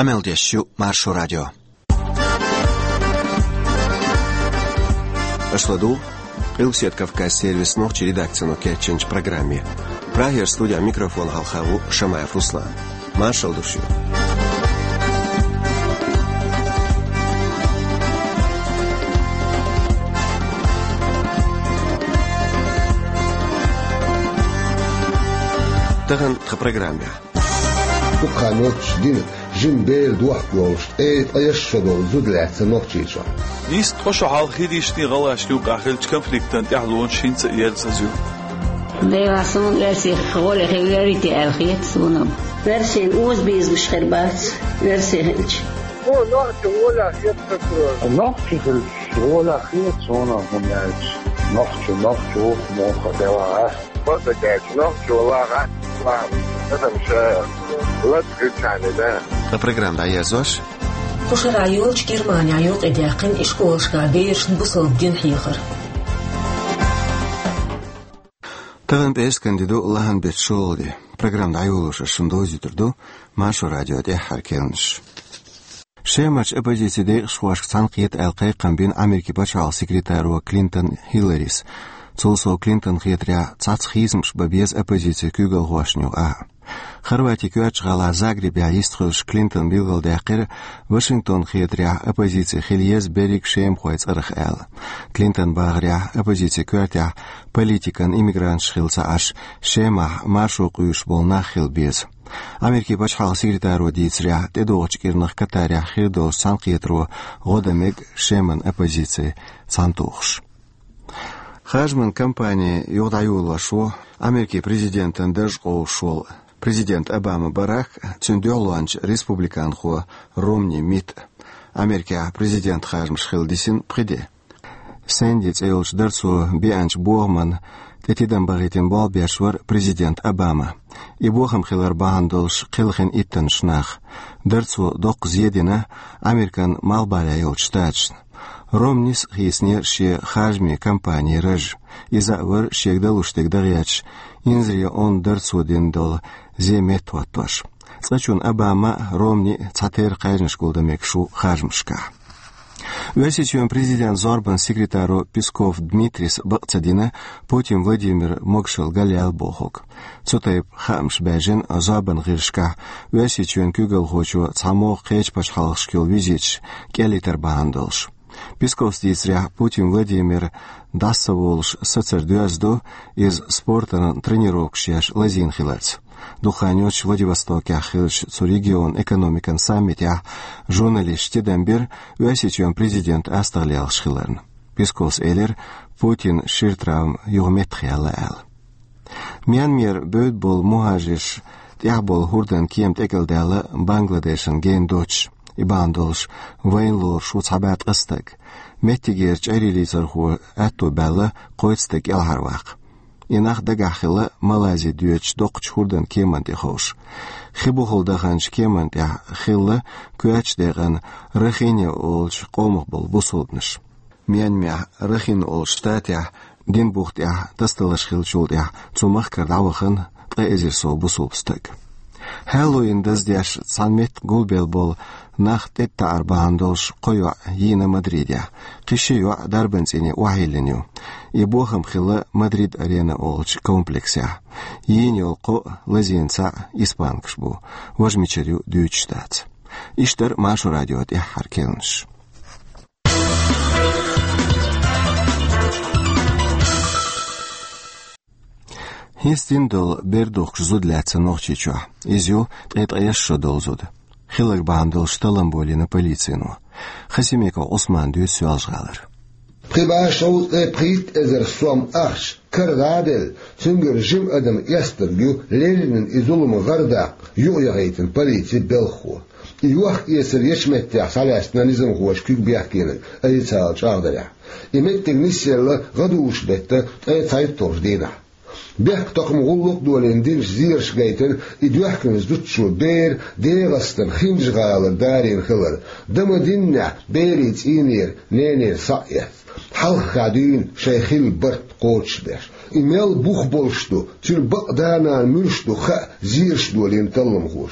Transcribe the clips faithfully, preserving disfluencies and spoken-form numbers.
Амелдещу Маршу радио. Ашладу, Илсет Кавказ сервис ночи редакцию Кетченч программе. Прагер студия микрофон Халхаву Шамаев Руслан. Маршал души. Таган в программе. Куканот дин жимбел дуахлош эт аяшшадо зудлятся ногчичо. Нист тошо халхидишти галашлю кахелч конфликтан тяхлон шинца елсазю. Девасон версии холе хевлерити алхиет сунам. Версии узбиз мшхербац версии хенч. О, нахчо вола хет такро. Нахчо вола хет сунам гумяч. Нахчо нахчо моха дела. Потакач нахчо вола га. Это мша. Вот кричание, да. La программа «Аязош». Кушер айолч Германия айот эдякин ишколшка бейшн бусолдин хихар. Таган бейс кандиду лахан бетшолди. Программа «Айолоша» шундозитерду Машу радио дехар келнш. Шемач оппозиции дейх швашк цанкиет алкай камбин Америки бачал секретару Клинтон Хилларис. Цулсо Клинтон хитря цацхизмш бабез оппозиции кюгал хуашню а. Хорватия кюачгала Загребе истхуш Клинтон билгал дякир Вашингтон хитря оппозиции хильез берег шем хуайц архэл. Клинтон багря оппозиции кюатя политикан иммигрант шхилца аш шема машу куюш болна хилбез. Америки бачхал секретару дицря тедоч кирнах катаря хирдол санкиетру годамег шеман оппозиции сантухш. Хажман компания юдаюла шо Америки президентен дежгол шол. Президент Обама Барак цюндёланч республикан хо Ромни мит. Америка президент Хажм Шхилдисин приде. Сендиц эйлш дерцу бианч Богман тетиден багитин бол бешвар президент Обама. И Богам хилар бахандолш килхин иттен шнах. Дерцу док зедина Американ малбаля эйлш тачн. Ромнис хисне ше Хажми компании рэж. Изавр шегдалуштег дагяч. Инзри он дерцу дендол земет ватош. Сачун Обама Ромни цатер кайрнш голдамек шу Хажмшка. Весичуем президент Зорбан секретару Песков Дмитрис Бакцадина Путин Владимир Мокшел Галял Бохок. Цутайп Хамш Бежин Зорбан Гиршка Весичуем Кюгал Хочу Цамо Кеч Пашхалшкил Визич Келитер Бахандолш. Песков стисря Путин Владимир Дассаволш соцердуязду из спорта тренировок шеш Лазин Хилец. Духанёч Владивостоке ахилш цу регион экономикан саммите журналист Дембер уасичуем президент астарлиал шхилерн. Пескос элер Путин ширтрам югметхиалал. Мьянмер бөд бол мухажиш тягбол хурдан кием текелдала Бангладешен ген доч. Ибандолш вайнлор шуцабат qыстык. Меттигерч арилизар ху атто бала койцтык ялхарвак. Инах дагахила Малайзия дюч докч хурдан кеманти хош. Хибухол даханч кеманти хилла куач деган рахине олч комох бол бусолдныш. Мьянмя рахин ол штатя динбухтя тасталаш хилчулдя цумах кардавахын тезерсо бусолстык. Хэллоуин даздяш санмет гулбел бол нах тетта арбаандолш койо йина Мадридя. Кишио дарбенцини уахиленю. И бохам хила Мадрид арена олч комплексия. Йини олко лазинца испанкшбу. Важмичарю дючтац. Иштер Машу радио дяхар келнш. Хистиндол бердух зудляца ногчичо. Изю тет аяшшо долзуд. Хилар бандол шталамболи на полицину. Хасимеко Осман дюс сюалжгалар. Прибашоу эприт эзер сом арш. Каргадел цунгер жим адам ястергю Ленин изулум гардак. Югягейтен полиции белху. Юах есер ешмеття салясна низм хуаш кюк бяхкинен. Айцал чардая. Иметтер нисселла гадуш детта айцайт тордина. Бяк токм гуллук дуален дин зирш гейтен и дуахкен зутчу бер девастан хинжгалар дарин хилар. Дама динна бериц инир ненер саят. Халхадин шейхил барт коучдеш. Имел бух болшту, тюр бакдана мюршту ха зирш дуален таллам хуш.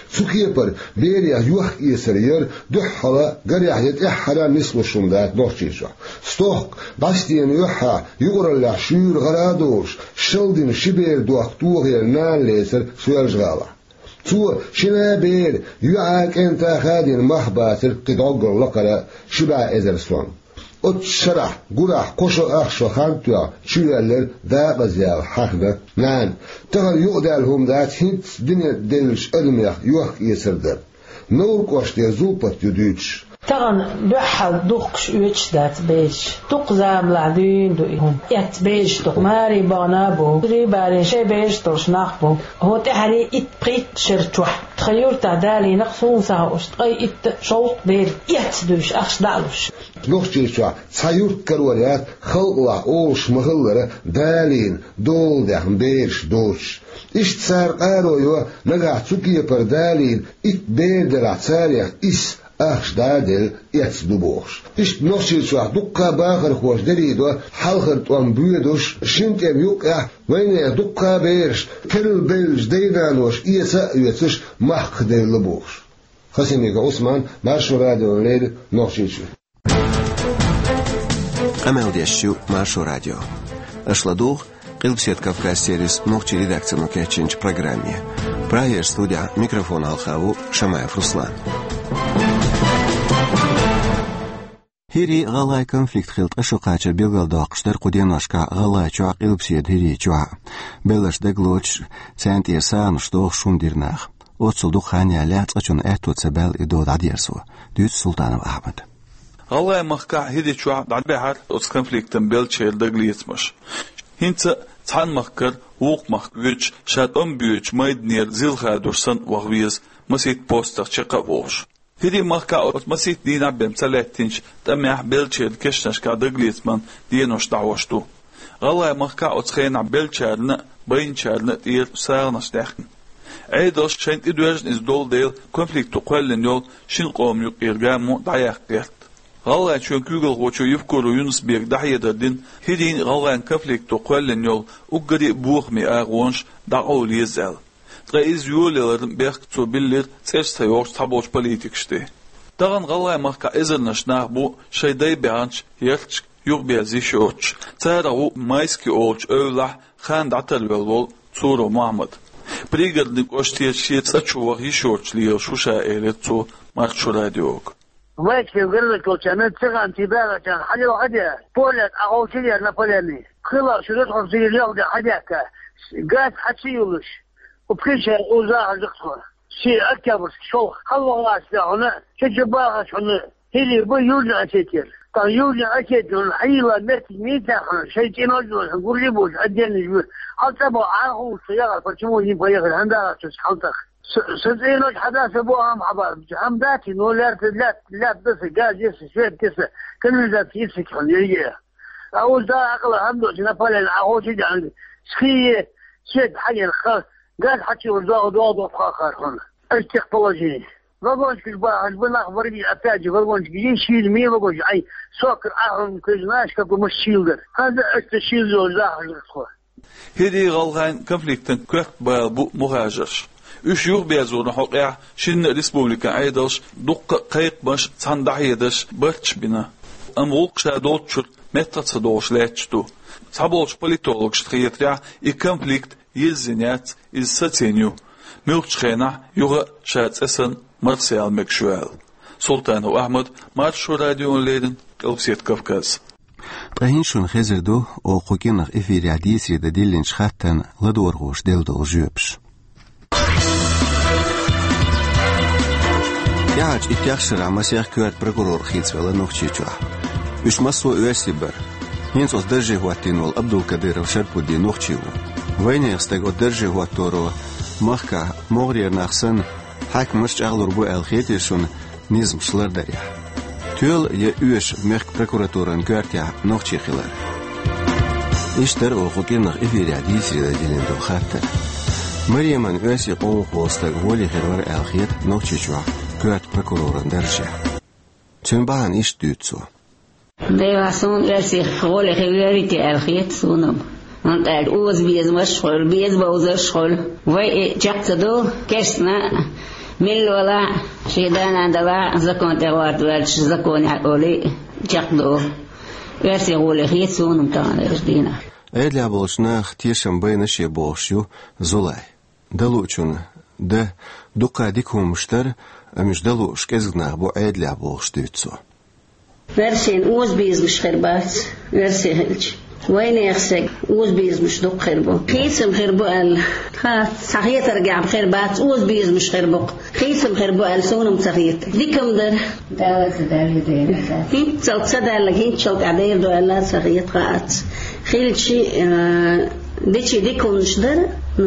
سكيبر بيريا يوح يسرير دحلا قريح يتحرى مثل الشمدات نوشيشا ستوك باستين يوحا يقرأ العشير غرادوش شلدين شبير دوحتوه يرنان ليسر سوال جغالة تو شنابير يعاك انت خادين محباتر قدعقر لقرا شبع ازرسون اتشرح قرح قشو اخشو خانتوا شوالر دا بزيال حقنا نان تغل يقدالهم ذات هنت دنيا دلش ادميخ يوح يسردر نور قوشتي زوبت يدوش تغن بحل دقش ويتش دات بيش تقزام لعدين دوئهم يت بيش تقماري بغنابو تري باري شي بيش ترش ناقبو هو تحري ات بقيت شرتوح تخيور تعدالي نقصون ساوش تقاي ات شوط بير يت دوش اخش دالوش نوخشي شوع تخيور كروريات خلقلا اوش مغلرة دالين دول داخن بيش دوش إيش تسار قارو يوا نقع تسوكي بردالين ات بير دلع تساريخ إس أخش دادل يتصدبوش إيش نوشي شو دقة باخر خوش دريدو حلخر توان بيدوش شنتم يوقع وين دقة بيرش كل بيلج دينانوش إيسا يتسش محق دير لبوش خسيميك عثمان مارشو راديو الليل نوشي شو أما وديشو مارشو راديو أشلدوغ قلبسيت كافكاس سيريس نوخشي редакция مكاتشنج программе. Праер студия микрофон Алхаву Шамаев Руслан. هيري غلاي كونفليكت خلط أشوقاتش بيلغل داقشتر قديناشكا غلاي چوع قلبسيت هيري چوع بلش دقلوش سانتير سانش دوغ شونديرناخ أوتصل دو خاني علات أجون أهتو تسبال إدود عديرسو دوت سلطان أحمد غلاي مخكا هيري چوع دعد بحر أوتس كونفليكتن بيلچير دقليتمش هنت تحن مخكر ووق مخكوش شاد أم بيوش مايدنير زيلخا دورسن وغويز مسيت بوستر شقا ووش هيدي مخكا أوت مسيت دينا بمسالاتينش تميح بيلشير كشنش كا دقليتمن دينوش دعوشتو غلاي مخكا أوت خينا بيلشيرنا بينشيرنا تير سارنش داخن عيدوش شين إدواجن إز دول ديل كونفليكتو قوالن يول شين قوم يوك إرغامو دعياق ديرت غلاي شون كوغل غوشو يفكرو يونس بيك دحية دردين هيدين غلاي كونفليكتو قوالن يول وقري بوخ مي آغوانش دعو ليزال تغيز يوليلرن بيخ تو بيلير تسيش تيوش تابوش بوليتيكشتي دغن غلاي مخكا إزرنش ناغبو شي داي بيانش يرتش يوغ بيازي شوش تارغو مايسكي أولش أولح خان دعتر والول تورو محمد بريغردنك أشتير شيت ساتشوغ يشوش ليو شوشا إيلتو مارشو راديوك ويش يقول لك كان تغان تبارك كان حاجه واحده بولت اقول شيء انا بولني خلاص شو تدخل في اليوم ده حاجه قاعد حتسيولش وبكل شيء وزاع الدكتور شيء اكبر شو خلوا راس هنا شجباها شنو هي بيوجع كثير طيب يوجع كثير حيله مت ميتا شيء تنوجه نقول لي بوش ادين حتى بو عاهو سياره فشمو يبغى عندها تسحلتك سنتينوش حداثة بوهم حباب حمداتي نو لا لا لا بس قاعد يس شوية كسر كل ذات يسك خليه أول دا عقل همدو جنبالي عهو تيجي عندي سخية شيء حاجة الخاص قاعد حكي وزاق وضوض وفخاخر هنا اشتقبلجيني فقونش كجبا بنا أخبرني أتاجي فقونش كجين شيل مين فقونش أي سوكر أهرم كجناش كاكو مش شيلدر هذا اشتشيل وزاق الخوة هذه غلغان كونفليكتن كوك بابو مهاجرش üç yıl beyazını hoqya Şirin Respublika aydaş duqqa qayıqbaş sandahiyadaş barç bina amulq şadolçur metatsa doşlayçtu sabolç politolog ştriyetra i konflikt yezzinat iz satsenyu milçxena yuğa şatsasan Marsial Mekşuel Sultan Ahmed Marsho Radio Leydin Qalbsiyet Kafkas Tahin şun xezirdu o qokinaq efir adisi de dillin şxattan ladorğoş deldol jüpş Яач итяхшир амасях кюрт прокурор хитсвела нухчичуа. Үш массо уэсибер. Хинс одержи гуатинул Абдул Кадыров Шарпуди нухчиву. Войне стег одержи гуаторо махка могрир нахсан хак мышч аглурбу элхетишун низм шлардаря. Тюл е үш мех прокуратуран кюртя нухчихилар. Иштер о хукинах эфире адисида дилендо хатта. Марияман уэси қоу қолстаг воли хирвар элхет нухчичуа. Кört prokuroren derje. Tümbahan iş dütso. Det son jag ser håller jag lite ärligt sonam. Man är oz biz mashkhol biz bawza shkhol. Vai jaqta do kesna من ولا شيدان عندلا زكون تغوات والش زكون علولي جقدو يرسي غولي خيسون متان رجدينا عيد لعبولشنا اختيشم بينش يبوشيو زولاي دلوچون ده دوقا ديكهم مشتر مش دلوش كزغنا بو عيد لعبولش ديتسو ورسين اوز بيز مش خربات ورسي هلج وين يخسق اوز بيز مش دوق خربو خيسم خربو ال ها صحيح ترجع بخربات اوز بيز مش خربو خيسم خربو ال سونم صحيح ديكم در داوت داوي دير هين تلت صدر لكن تشوك عدير دو الله صحيح قاعد خيلشي ديتشي ديكم مش در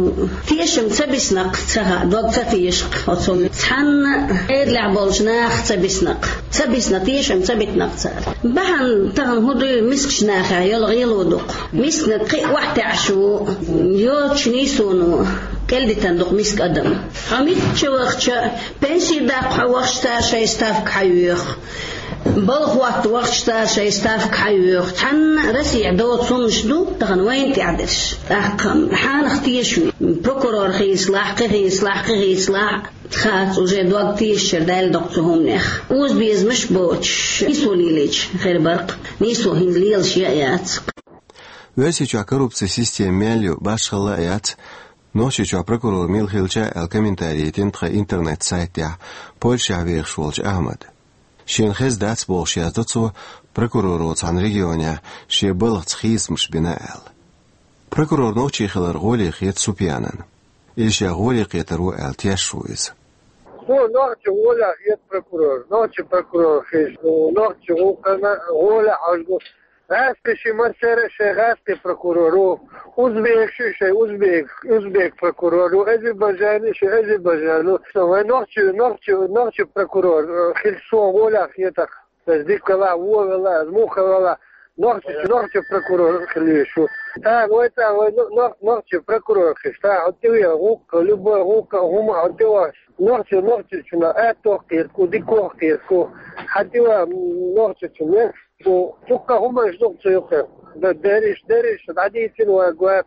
تيشم تبسنق تها دوق تيشق وصوم تحن عيد لعبولشناخ تبسنق تبسنق تيشم تبتنق صار بحن تغن هدو مسكشناخ يلغي يلودق مسك واحد عشو يوتش نيسونو كل تندق مسك أدم عميت شوخش بنسي داق حوخشتا شي ستافك حيوخ بلغ وقت وقت شيء ستافك حيوخ تحن رسي عدوت صنش دو تغن وين تعدش أحكم حال اختيشوي بروكورور خي إصلاح قي إصلاح قي إصلاح تخات وجد وقت يشر دال دقتهم نخ وز بيز مش بوتش نيسو ليليج خير برق نيسو هنليل شيئات ويسي چا коррупция системелью башхалаят ночи ча прокурор Милхилча эл комментарии тентха интернет сайтя Польша вершулч Ахмад شين خز دات بوشيا تطو прокурору цан регионе شي بلغ تخيس مش بناءل прокурор نوچي خلر غولي خيت سوبيانن إيش غولي قيترو ال تيشويز هو نوچي غولا خيت прокурор نوچي прокурор خيش نوچي غولا عجو هاسك شي مسيرة شي هاسك прокурору أوزبيك شي شي أوزبيك أوزبيك прокурору أذربيجاني شي أذربيجانو نوچي نوچي نوچي прокурор خلصون غولا خيتك تزديك لا ولا زموخ ولا نوچي نوچي прокурор خليشو تا ويتا نوچي прокурор خيش تا عدوية غوك لبوي غوك هم عدوية نوچي نوچي شنا أتو قيركو ديكو قيركو حدوية نوچي شنا وتوقع هم يشدوك سيوخير داريش داريش عديتين وقوات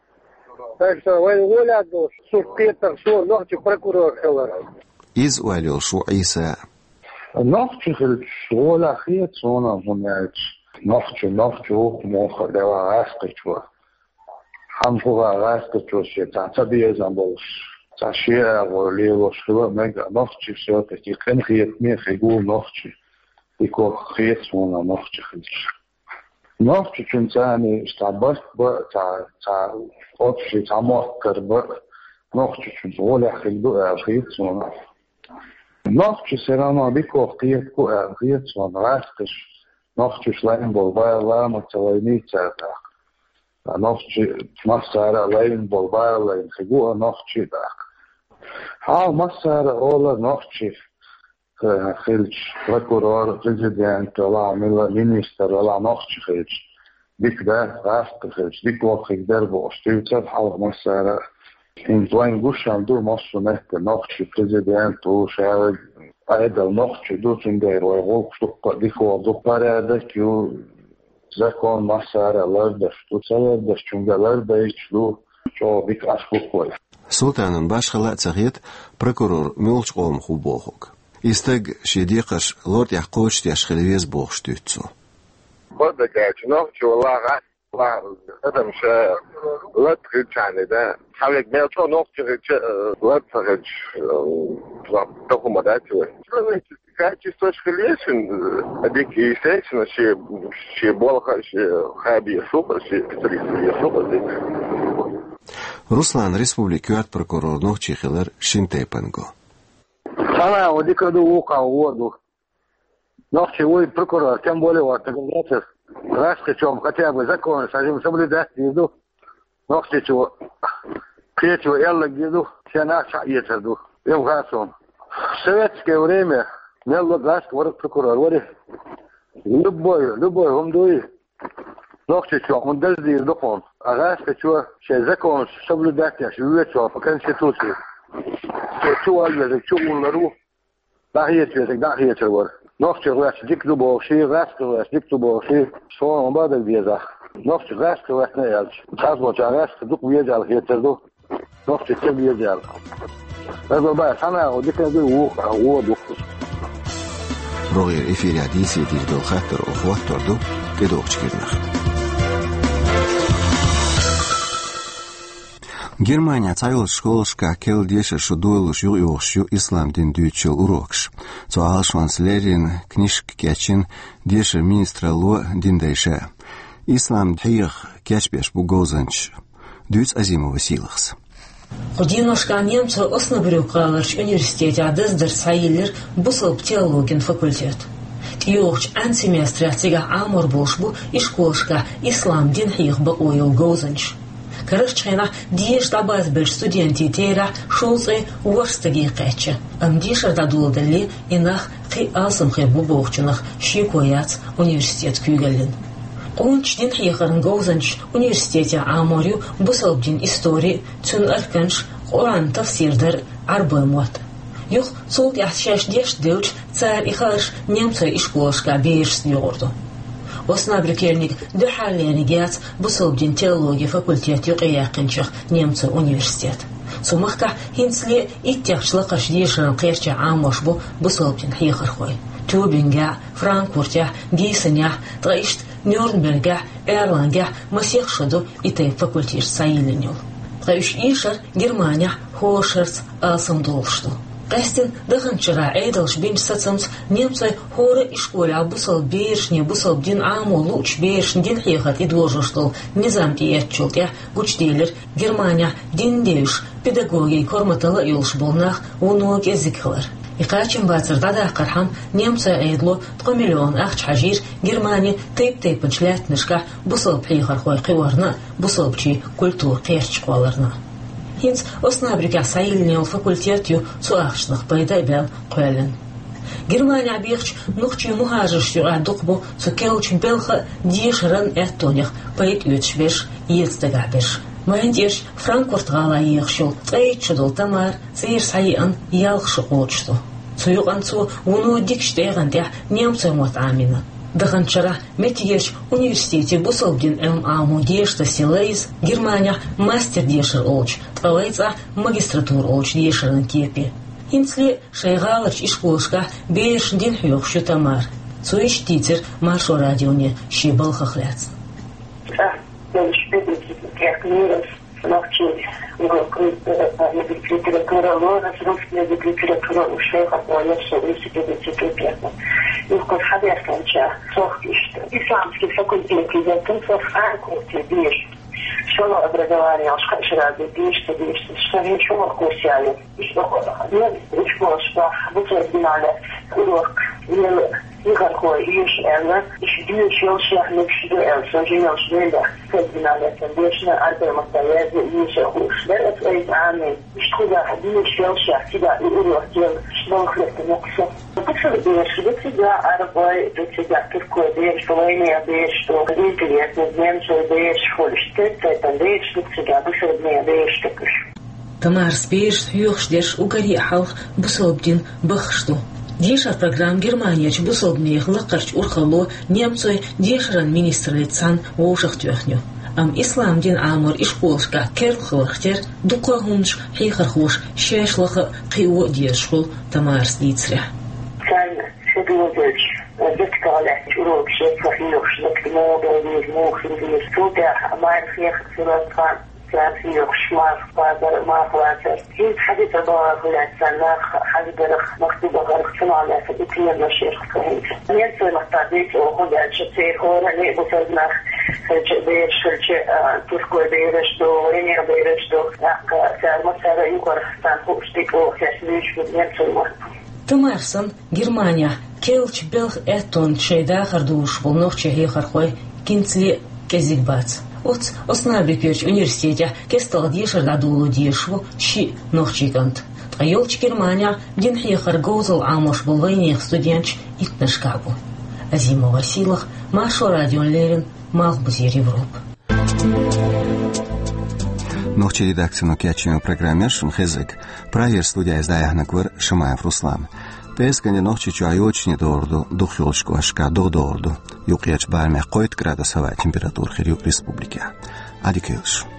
فاكسا وين ولادوش سوقيتر سور نوختي прокурор خلال إز واليو شو عيسى نوختي خلش ولا خيط صونا هناك نوختي نوختي وق موخ دوا غاسقتوا حنفوغا غاسقتوا شي تعتبي زنبوش تاشيا وليوش خلال ميجا نوختي سيوكي كي كان خيط ميخ يقول نوختي يكون خيط صونا نوختي خلش نوختي كنتاني استعبرت بقى تع تع أوتشي تع مؤكر بقى نوختي كنت ولا خيط خيط صونا نوختي سلامة بيكو خيط بقى خيط صونا راستش نوختي شلاين بالبايا لا متويني تاتا نوختي مسارة لاين بالبايا لاين خيقوها نوختي داك حال مسارة أولا نوختي خلش прокурор президент ولا عمل مينستر ولا نوختي خلش ديك ده راست خلش ديك وقت يقدر بوشتيتر حال مسارة إن توين قوش عندو مصر نهت نوختي президент وشاعر أيضا نوختي دو تندير ويغوك شوق ديك وضوق برادك يو زكون مسارة لردش تو تلردش چونگا لردش لو شو بيك عشقوق وي سلطانن باش خلق تغيت прокурор ميولش قوم خوبوخوك إستق شديقش لورد يحقوش تيشخليز بوخش تيتسو بدك نوختي والله غاس والله هذا مش لا تخرج عني ده حاولك ما يطلع نوختي لا تخرج تقوم مداتي وي كاتي сточ خليشن اديك يسيشن شي شي بولخ شي خابي سوق شي تريس سوق Руслан республикуат прокурор нохчи хилер шинтепанго أنا وديك دو وقع وودو نحكي وي прокурор كم более вот так راست чем хотя бы закон сажим соблюдать иду нахти чего кречу элла иду все наши етерду им гасон в советское время мело газ ворот прокурор вори любой любой он дуй нахти чего он дальше иду а раст чего все закон соблюдать я живу по конституции شو هذا شو نروح لا هي تجي لا هي تروح نفس الراس ديكتو بوشي راس راس ديكتو بوشي شو ما بعد الفيزا نفس راس راس نيالش خاصة راس دوك فيزا هي تردو نقطة تبليغ ديال هذا بقى أنا وديك هذا هو هو دكتور روغير إفير عديسي دي دو خاطر أخوات تردو كدوغ تشكيرنخ Германия цайл школшка кел деше шудуйлуш югюшю ислам дин дючел урокш. Цо алшванс лерин книжк кячин деше министра ло диндейше. Ислам дхих кячбеш бугозанч. Дюц азимова силахс. Ходиношка немцу основрюкаларш университете адыздыр сайылыр бусылып теологин факультет. Тиохч ан семестре ацига амор болшбу и школшка ислам дин хих ба ойл гозанч. Короче, диеш табаз беш студенти тера шолсы уорстаги кэче. Ам дишер дадулдали инах хи алсам хи бубохчунах шикояц университет кюгалин. Он чдин хихарн гозанч университете аморю бусалбдин истории цун арканш Құран тафсирдер арбамот. Юх цулк яхшаш деш деуч цар ихарш немца и школшка бейш сниорду. Оснабрикерник духалянигяц бусалбдин теология факультет юқияқынчық немца университет. Сумахка хинсли иттяхшлақаш дешеран қерча амошбу бусалбдин хихархой. Тюбинга, Франкфуртя, Гейсеня, Трайшт, Нюрнберга, Эрланга, Масехшаду и тей факультет сайленил. Трайш Ишер, Германия, Хошерц, Алсамдолшту. Кастин даханчара эйдалш бинч сацамс немцы хоры и школе абусал бейшне бусал дин аму луч бейшн дин хехат и дложуштол низамки ятчултя гучтейлер Германия дин дейш педагоги корматала юлшболнах унуок языкхалар. И качем бацарда да кархам немцы эйдло тко миллион ахч хажир Германия тейп-тейп ншлятнышка бусал пхихар хой киварна бусал пчи культур керчкваларна. Хинц оснабрика сайылнел факультетью цуахшнах пайдайбел қуэлен. Германия бихч нухчи мухажыршю адукбу цукелчин белха дишран эттоних пайд ючбеш ецдагабеш. Майндеш Франкфурт гала ехшул цейчудул тамар цейр сайын ялхшу очту. Цуюганцу уну дикштегандя немцы мот амина. Даханчара метигеш университете бусалбдин эм аму дешта силейс Германия мастер дешер олч, твалайца магистратур олч дешерн кепи. Хинцли шайгалач и школшка бейшн дин хюхшу тамар. Цуиш титер маршо радионе шибал хахляц. Литература лора, русская литература у шейха появится в институте пятна. И в Косхаберканча сохтишь. Исламский факультет идет в Франкфурте, бишь. Школа образования, шкафширады, бишь, бишь, что ничего курсяли. И что ходах. Нет, школа, что будто знали урок, никакой, ешь элла, еще две щелчах, не пшиду эл, сожинел шведа, кардинально, конечно, альбома стоят, еще уж. Да, это эти аны, что да, две щелчах, тебя и урок дел, что хлебта мукса. Ты что бежишь, ты тебя арбой, ты тебя туркой бежишь, половине бежишь, что интересно, немцы бежишь, ходишь, ты это бежишь, ты тебя быстрее бежишь, так уж. Тамар спеешь, юхшдеш, угори халх, бусобдин, бахшту. Дешер программ Германия чбусобнех лакарч урхало немцой дешеран министр лицан ошах тёхню. Ам ислам дин амор и школшка керлхлахтер дуклагунш хихархуш шешлаха кио дешхул Тамар стицря. Цайна, шедуодыч, дыткалах, урок шеслах юш, лактимода, виж, мух, виж, супер, амайр хех, цилатхан. Франция, Шмар, Базар, Махлацер. И حديث الله ولا تسنخ حديث مكتوب غرق على فديتنا الشيخ كهين. نيت المحتاجات وهذا الشيء هو اللي بسرنا بيش الشيء تركوا بيرش دو ريني بيرش دو لا سر مسار يقر تنقو استيقو كسليش نيت المحتاج. Тамарсон, Германия, келч белх этон чейда хардуш волнох чехи хархой кинцли кезигбац. От оснабрикерч университете кестал дешер дадулу дешву щи нохчигант. Тайолч Германия дин хехар гоузал амош был войнех студентч итнашкабу. Азима Василах, Машо Радион Лерин, Малбузир Европ. Нохчи редакцию кячину программе Шумхезек. Праер студия издаяхнаквар Шамаев Руслан. Пескане нохчи чуайочни дорду, духюлшку ашка дорду. Юкьяч барме койт градус хава температур хирюк республики. Адикюш.